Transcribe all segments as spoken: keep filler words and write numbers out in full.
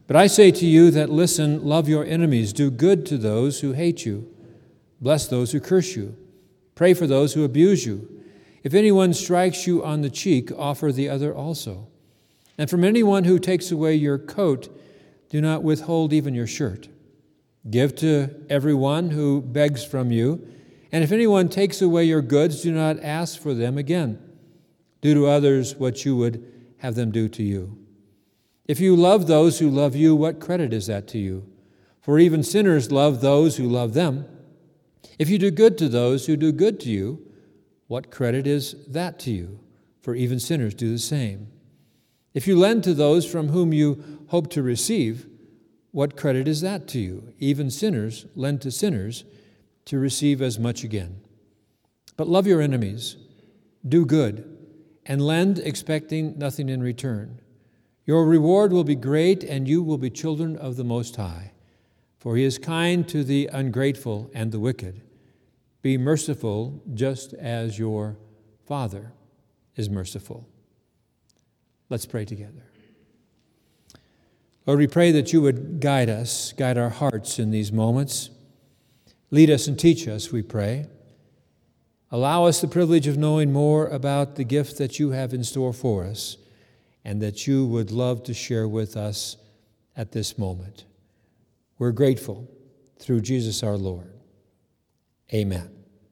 But I say to you that listen, love your enemies, do good to those who hate you, bless those who curse you, pray for those who abuse you. If anyone strikes you on the cheek, offer the other also. And from anyone who takes away your coat, do not withhold even your shirt. Give to everyone who begs from you, and if anyone takes away your goods, do not ask for them again. Do to others what you would have them do to you. If you love those who love you, what credit is that to you? For even sinners love those who love them. If you do good to those who do good to you, what credit is that to you? For even sinners do the same. If you lend to those from whom you hope to receive, what credit is that to you? Even sinners lend to sinners to receive as much again. But love your enemies, do good, and lend expecting nothing in return. Your reward will be great, and you will be children of the Most High. For he is kind to the ungrateful and the wicked. Be merciful just as your Father is merciful. Let's pray together. Lord, we pray that you would guide us, guide our hearts in these moments. Lead us and teach us, we pray. Allow us the privilege of knowing more about the gift that you have in store for us and that you would love to share with us at this moment. We're grateful through Jesus our Lord. Amen.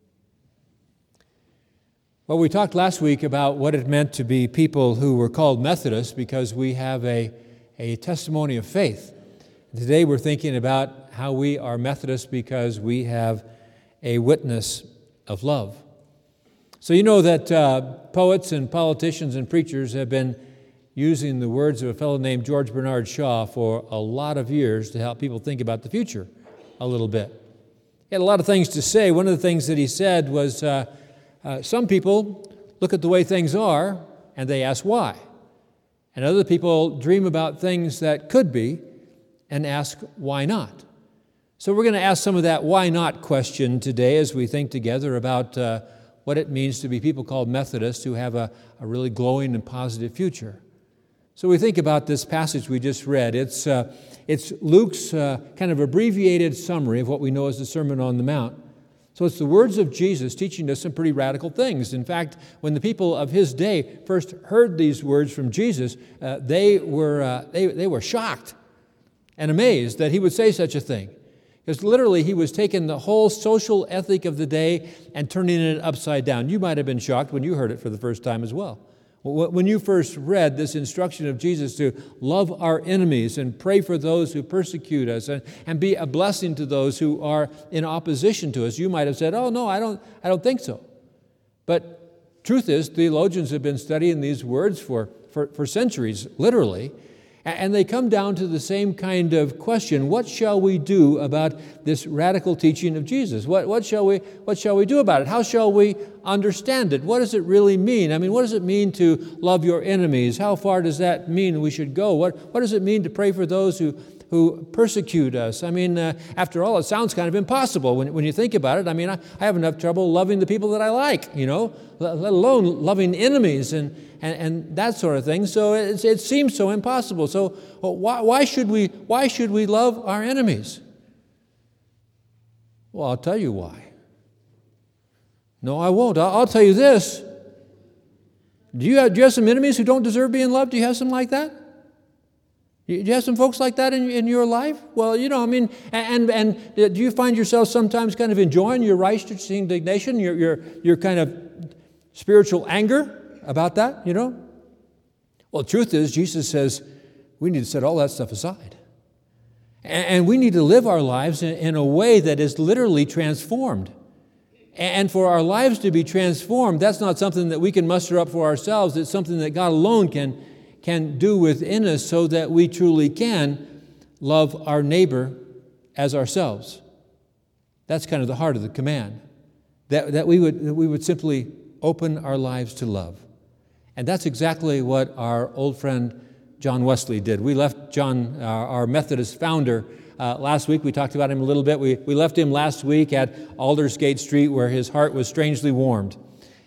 Well, we talked last week about what it meant to be people who were called Methodists because we have a, a testimony of faith. Today we're thinking about how we are Methodists because we have a witness of love. So you know that uh, poets and politicians and preachers have been using the words of a fellow named George Bernard Shaw for a lot of years to help people think about the future a little bit. He had a lot of things to say. One of the things that he said was, uh, uh, some people look at the way things are and they ask why. And other people dream about things that could be and ask why not. So we're going to ask some of that why not question today as we think together about uh, what it means to be people called Methodists who have a, a really glowing and positive future. So we think about this passage we just read. It's, uh, it's Luke's uh, kind of abbreviated summary of what we know as the Sermon on the Mount. So it's the words of Jesus teaching us some pretty radical things. In fact, when the people of his day first heard these words from Jesus, uh, they were uh, they, they were shocked and amazed that he would say such a thing. Because literally he was taking the whole social ethic of the day and turning it upside down. You might have been shocked when you heard it for the first time as well. When you first read this instruction of Jesus to love our enemies and pray for those who persecute us and, and be a blessing to those who are in opposition to us, you might have said, oh, no, I don't, I don't think so. But truth is, theologians have been studying these words for, for, for centuries, literally, and they come down to the same kind of question: what shall we do about this radical teaching of Jesus? What, what shall we, what shall we do about it? How shall we understand it? What does it really mean? I mean, what does it mean to love your enemies? How far does that mean we should go? What, what does it mean to pray for those who, who persecute us? I mean, uh, after all, it sounds kind of impossible when, when you think about it. I mean, I, I have enough trouble loving the people that I like, you know, let, let alone loving enemies and And, and that sort of thing. So it, it seems so impossible. So well, why, why should we why should we love our enemies? Well, I'll tell you why. No, I won't. I'll, I'll tell you this. Do you, have, do you have some enemies who don't deserve being loved? Do you have some like that? Do you have some folks like that in, in your life? Well, you know, I mean, and and do you find yourself sometimes kind of enjoying your righteous indignation, your your your kind of spiritual anger about that, you know? Well, the truth is, Jesus says we need to set all that stuff aside. And we need to live our lives in a way that is literally transformed. And for our lives to be transformed, that's not something that we can muster up for ourselves. It's something that God alone can, can do within us so that we truly can love our neighbor as ourselves. That's kind of the heart of the command, that, that, we would, that we would simply open our lives to love. And that's exactly what our old friend John Wesley did. We left John, our, our Methodist founder, uh, last week. We talked about him a little bit. We, we left him last week at Aldersgate Street where his heart was strangely warmed.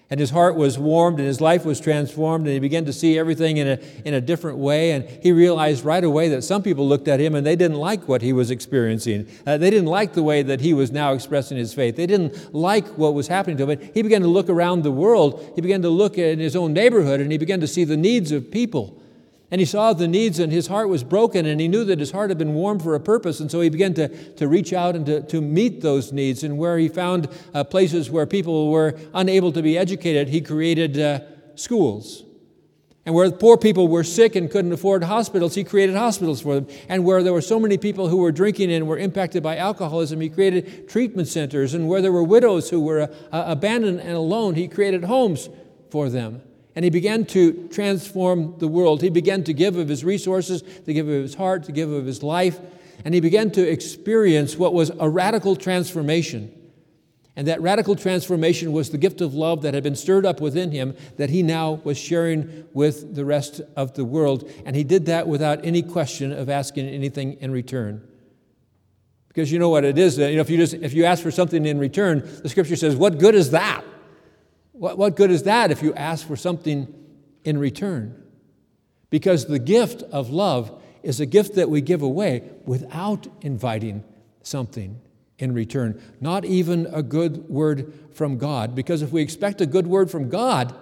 And his heart was warmed and his life was transformed, and he began to see everything in a, in a different way. And he realized right away that some people looked at him and they didn't like what he was experiencing. Uh, they didn't like the way that he was now expressing his faith. They didn't like what was happening to him. But he began to look around the world. He began to look in his own neighborhood, and he began to see the needs of people. And he saw the needs, and his heart was broken, and he knew that his heart had been warmed for a purpose. And so he began to, to reach out and to, to meet those needs. And where he found uh, places where people were unable to be educated, he created uh, schools. And where poor people were sick and couldn't afford hospitals, he created hospitals for them. And where there were so many people who were drinking and were impacted by alcoholism, he created treatment centers. And where there were widows who were uh, abandoned and alone, he created homes for them. And he began to transform the world. He began to give of his resources, to give of his heart, to give of his life. And he began to experience what was a radical transformation. And that radical transformation was the gift of love that had been stirred up within him that he now was sharing with the rest of the world. And he did that without any question of asking anything in return. Because you know what it is, you know, if you just if you ask for something in return, the Scripture says, what good is that? What, what good is that if you ask for something in return? Because the gift of love is a gift that we give away without inviting something in return. Not even a good word from God. Because if we expect a good word from God,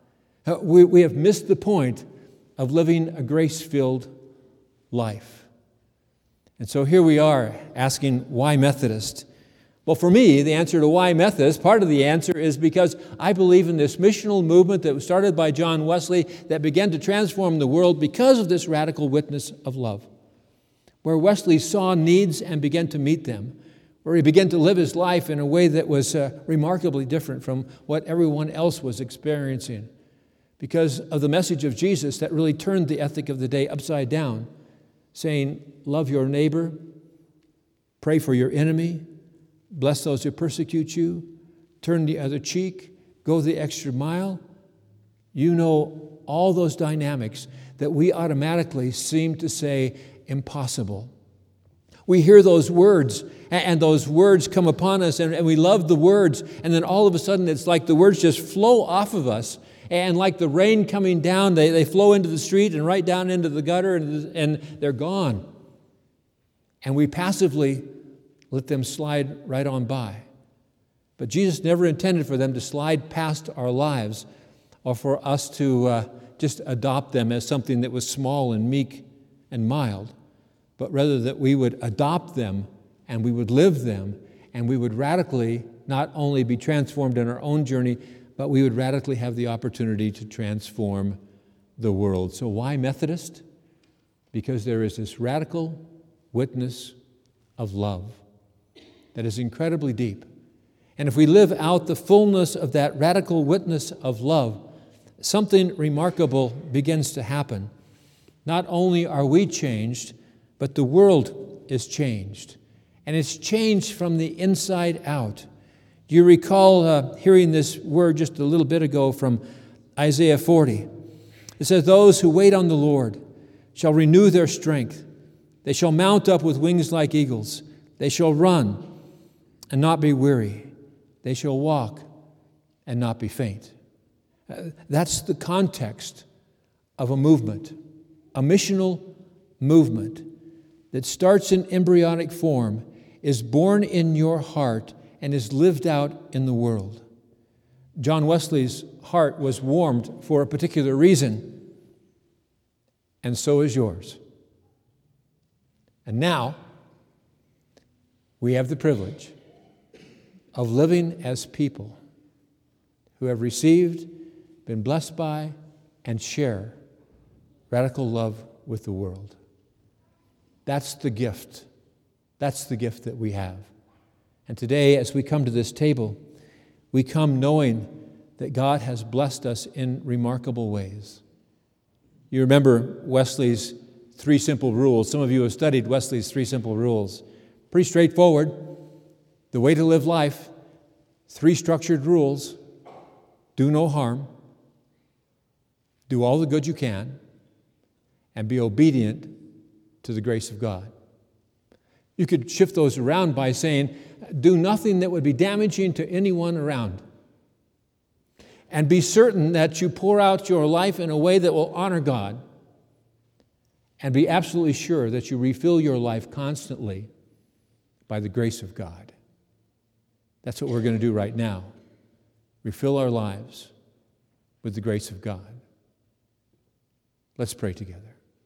we, we have missed the point of living a grace-filled life. And so here we are asking, why Methodist? Well, for me, the answer to why Methodist, part of the answer is because I believe in this missional movement that was started by John Wesley that began to transform the world because of this radical witness of love, where Wesley saw needs and began to meet them, where he began to live his life in a way that was uh, remarkably different from what everyone else was experiencing, because of the message of Jesus that really turned the ethic of the day upside down, saying, love your neighbor, pray for your enemy, bless those who persecute you, turn the other cheek, go the extra mile. You know all those dynamics that we automatically seem to say impossible. We hear those words, and those words come upon us, and we love the words, and then all of a sudden it's like the words just flow off of us, and like the rain coming down, they, they flow into the street and right down into the gutter, and, and they're gone. And we passively let them slide right on by. But Jesus never intended for them to slide past our lives or for us to uh, just adopt them as something that was small and meek and mild, but rather that we would adopt them and we would live them and we would radically not only be transformed in our own journey, but we would radically have the opportunity to transform the world. So why Methodist? Because there is this radical witness of love that is incredibly deep. And if we live out the fullness of that radical witness of love, something remarkable begins to happen. Not only are we changed, but the world is changed. And it's changed from the inside out. Do you recall uh, hearing this word just a little bit ago from Isaiah forty? It says, those who wait on the Lord shall renew their strength. They shall mount up with wings like eagles. They shall run and not be weary. They shall walk and not be faint. Uh, that's the context of a movement, a missional movement that starts in embryonic form, is born in your heart, and is lived out in the world. John Wesley's heart was warmed for a particular reason, and so is yours. And now, we have the privilege of living as people who have received, been blessed by, and share radical love with the world. That's the gift. That's the gift that we have. And today, as we come to this table, we come knowing that God has blessed us in remarkable ways. You remember Wesley's three simple rules. Some of you have studied Wesley's three simple rules. Pretty straightforward. The way to live life, three structured rules: do no harm, do all the good you can, and be obedient to the grace of God. You could shift those around by saying, do nothing that would be damaging to anyone around. and be certain that you pour out your life in a way that will honor God, and be absolutely sure that you refill your life constantly by the grace of God. That's what we're going to do right now. Refill our lives with the grace of God. Let's pray together.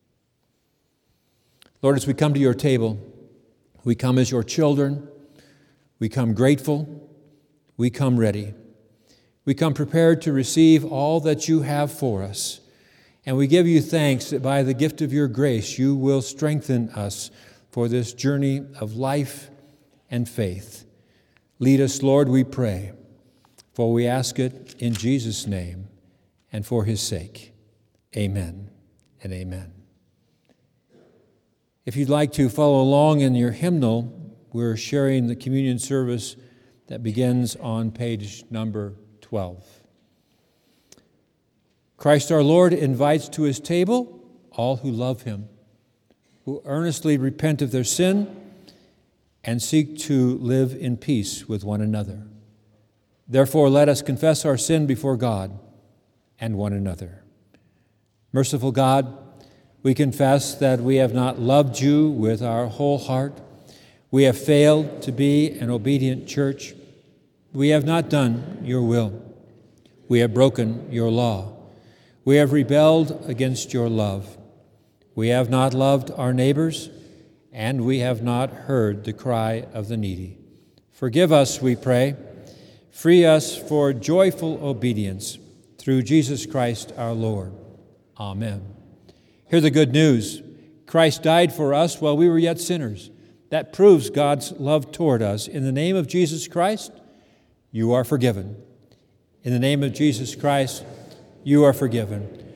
Lord, as we come to your table, we come as your children. We come grateful. We come ready. We come prepared to receive all that you have for us. And we give you thanks that by the gift of your grace, you will strengthen us for this journey of life and faith. Lead us, Lord, we pray, for we ask it in Jesus' name and for his sake. Amen and amen. If you'd like to follow along in your hymnal, we're sharing the communion service that begins on page number twelve. Christ our Lord invites to his table all who love him, who earnestly repent of their sin and seek to live in peace with one another. Therefore, let us confess our sin before God and one another. Merciful God, we confess that we have not loved you with our whole heart. We have failed to be an obedient church. We have not done your will. We have broken your law. We have rebelled against your love. We have not loved our neighbors, and we have not heard the cry of the needy. Forgive us, we pray. Free us for joyful obedience through Jesus Christ our Lord. Amen. Hear the good news. Christ died for us while we were yet sinners. That proves God's love toward us. In the name of Jesus Christ, you are forgiven. In the name of Jesus Christ, you are forgiven.